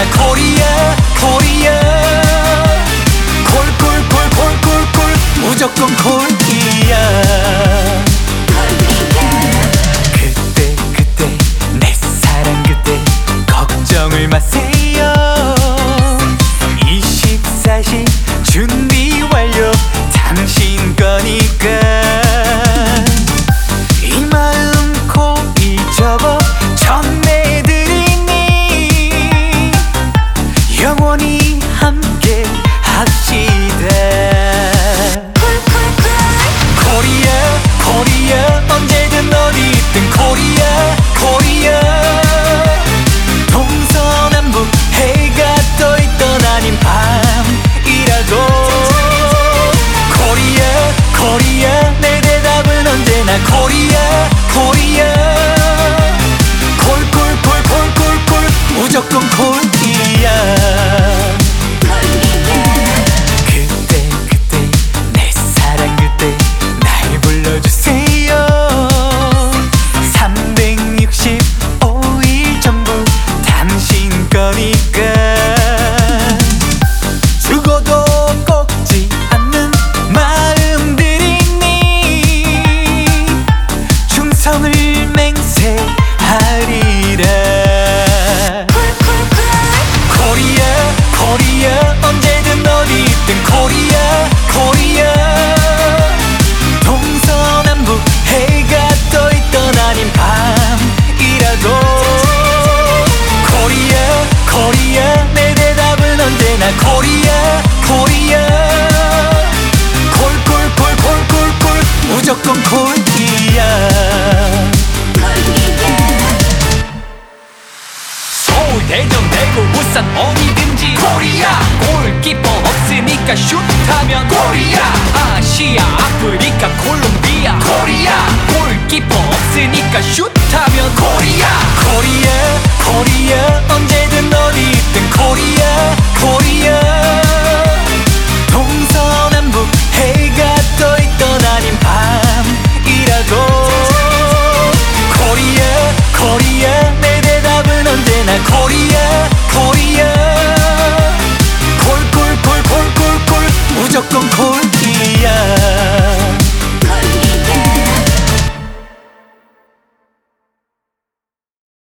언제나 코리아 코리아 콜콜콜콜콜콜 무조건 코리아. 그때 그때 내 사랑 그때 걱정을 마세요. 24시 준비 완료 당신 거니까. 이 마음 고이 접어 전해드리니 영원히 함께 합시다. 코리아 코리아 언제든 어디든 코리아 코리아 동서남북 해가 떠있던 아닌 밤이라도 코리아 코리아 내 대답은 언제나 코리아 코리아 콜콜콜콜콜콜 무조건 코리아. 그때 그때 내 사랑 그때 날 불러주세요. 365일 전부 당신 거니까. 죽어도 꺾지 않는 마음들이니 충성을 맹세하리라. 코리아 코리아 언제든 어디든 코리아 코리아 동서남북 해가 떠있던 아닌 밤이라도 코리아 코리아 내 대답은 언제나 코리아 코리아 콜콜콜콜콜콜 무조건 코리아. 서울 대전 대구 부산 어디든지 코리아. 골키퍼 없으니까 슛하면 코리아. 아시아 아프리카 콜롬비아 코리아. 골키퍼 없으니까 슛하면 코리아. 코리아 코리아 언제든 어디든 코리아 코리아 동서남북 해가 떠있던 아닌 밤이라도 코리아 코리아 내 대답은 언제나 코리아 코리아 콜콜콜콜콜콜 무조건 코리아.